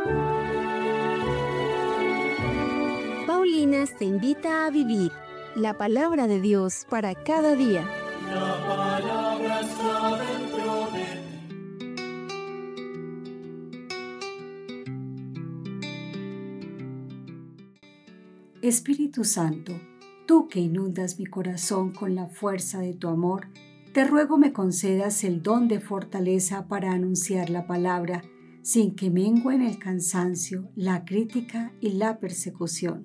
Paulinas te invita a vivir la palabra de Dios para cada día. La palabra está dentro de ti. Espíritu Santo, tú que inundas mi corazón con la fuerza de tu amor, te ruego me concedas el don de fortaleza para anunciar la palabra, sin que mengüen el cansancio, la crítica y la persecución.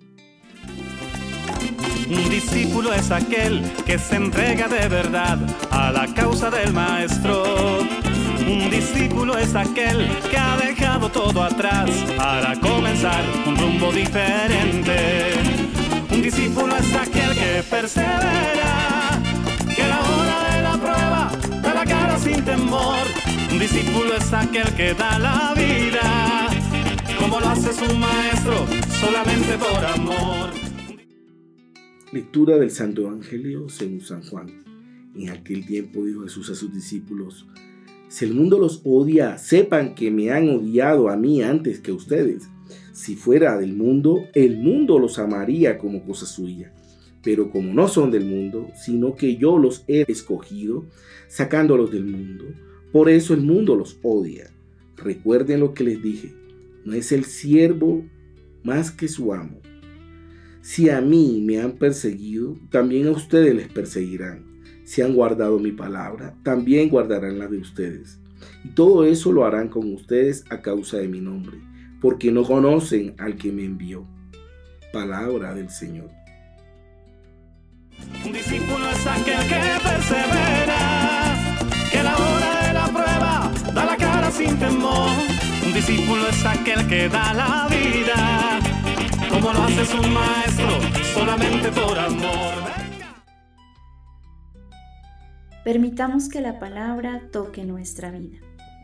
Un discípulo es aquel que se entrega de verdad a la causa del maestro. Un discípulo es aquel que ha dejado todo atrás para comenzar un rumbo diferente. Un discípulo es aquel que persevera, que a la hora de la prueba da la cara sin temor. Un discípulo es aquel que da la vida, como lo hace su maestro, solamente por amor. Lectura del Santo Evangelio según San Juan. En aquel tiempo dijo Jesús a sus discípulos: si el mundo los odia, sepan que me han odiado a mí antes que a ustedes. Si fuera del mundo, el mundo los amaría como cosa suya. Pero como no son del mundo, sino que yo los he escogido, sacándolos del mundo, por eso el mundo los odia. Recuerden lo que les dije: no es el siervo más que su amo. Si a mí me han perseguido, también a ustedes les perseguirán. Si han guardado mi palabra, también guardarán la de ustedes. Y todo eso lo harán con ustedes a causa de mi nombre, porque no conocen al que me envió. Palabra del Señor. Un discípulo es aquel que persevera, que a la hora de la prueba da la cara sin temor. Un discípulo es aquel que da la vida, como lo hace su maestro, solamente por amor. Permitamos que la palabra toque nuestra vida.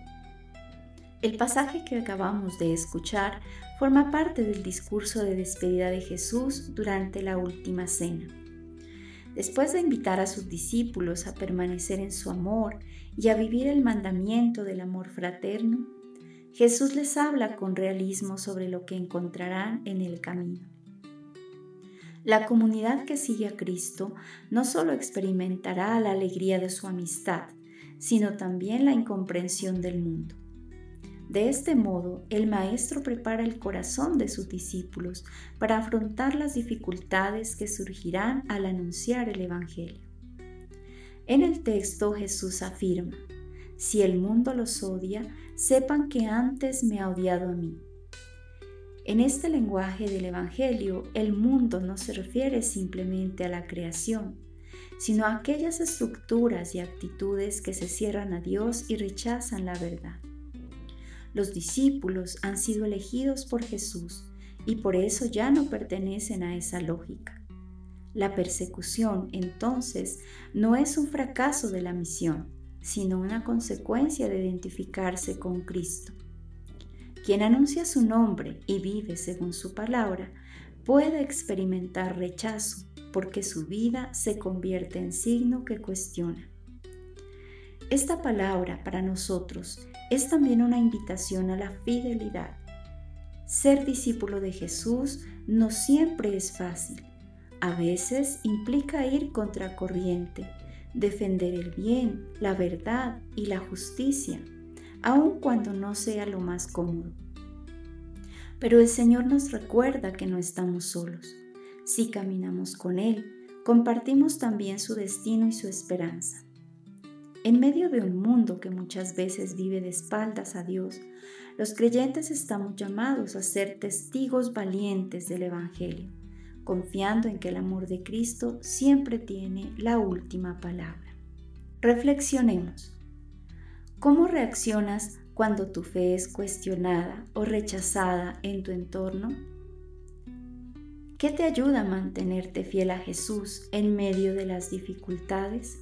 El pasaje que acabamos de escuchar forma parte del discurso de despedida de Jesús durante la última cena. Después de invitar a sus discípulos a permanecer en su amor y a vivir el mandamiento del amor fraterno, Jesús les habla con realismo sobre lo que encontrarán en el camino. La comunidad que sigue a Cristo no solo experimentará la alegría de su amistad, sino también la incomprensión del mundo. De este modo, el Maestro prepara el corazón de sus discípulos para afrontar las dificultades que surgirán al anunciar el Evangelio. En el texto Jesús afirma: si el mundo los odia, sepan que antes me ha odiado a mí. En este lenguaje del Evangelio, el mundo no se refiere simplemente a la creación, sino a aquellas estructuras y actitudes que se cierran a Dios y rechazan la verdad. Los discípulos han sido elegidos por Jesús y por eso ya no pertenecen a esa lógica. La persecución, entonces, no es un fracaso de la misión, sino una consecuencia de identificarse con Cristo. Quien anuncia su nombre y vive según su palabra puede experimentar rechazo porque su vida se convierte en signo que cuestiona. Esta palabra para nosotros es también una invitación a la fidelidad. Ser discípulo de Jesús no siempre es fácil. A veces implica ir contracorriente, defender el bien, la verdad y la justicia, aun cuando no sea lo más cómodo. Pero el Señor nos recuerda que no estamos solos. Si caminamos con Él, compartimos también su destino y su esperanza. En medio de un mundo que muchas veces vive de espaldas a Dios, los creyentes estamos llamados a ser testigos valientes del Evangelio, confiando en que el amor de Cristo siempre tiene la última palabra. Reflexionemos. ¿Cómo reaccionas cuando tu fe es cuestionada o rechazada en tu entorno? ¿Qué te ayuda a mantenerte fiel a Jesús en medio de las dificultades?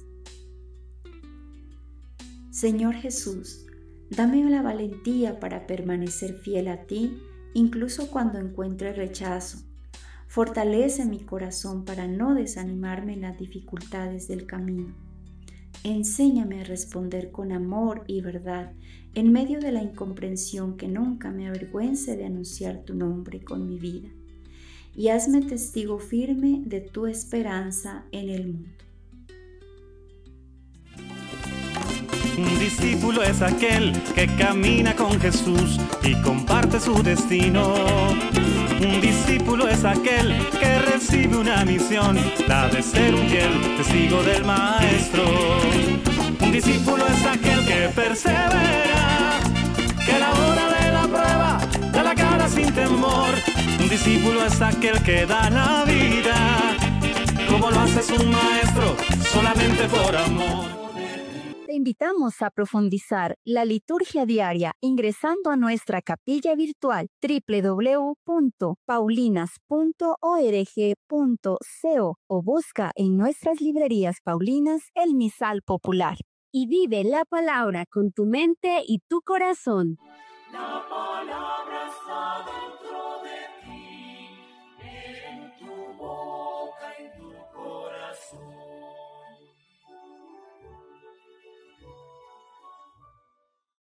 Señor Jesús, dame la valentía para permanecer fiel a ti, incluso cuando encuentre rechazo. Fortalece mi corazón para no desanimarme en las dificultades del camino. Enséñame a responder con amor y verdad En medio de la incomprensión, que nunca me avergüence de anunciar tu nombre con mi vida. Y hazme testigo firme de tu esperanza en el mundo. Un discípulo es aquel que camina con Jesús y comparte su destino. Un discípulo es aquel que recibe una misión, la de ser un fiel testigo del Maestro. Un discípulo es aquel que persevera, que a la hora de la prueba da la cara sin temor. Un discípulo es aquel que da la vida, como lo hace su Maestro, solamente por amor. Te invitamos a profundizar la liturgia diaria ingresando a nuestra capilla virtual www.paulinas.org.co o busca en nuestras librerías paulinas el misal popular. Y vive la palabra con tu mente y tu corazón.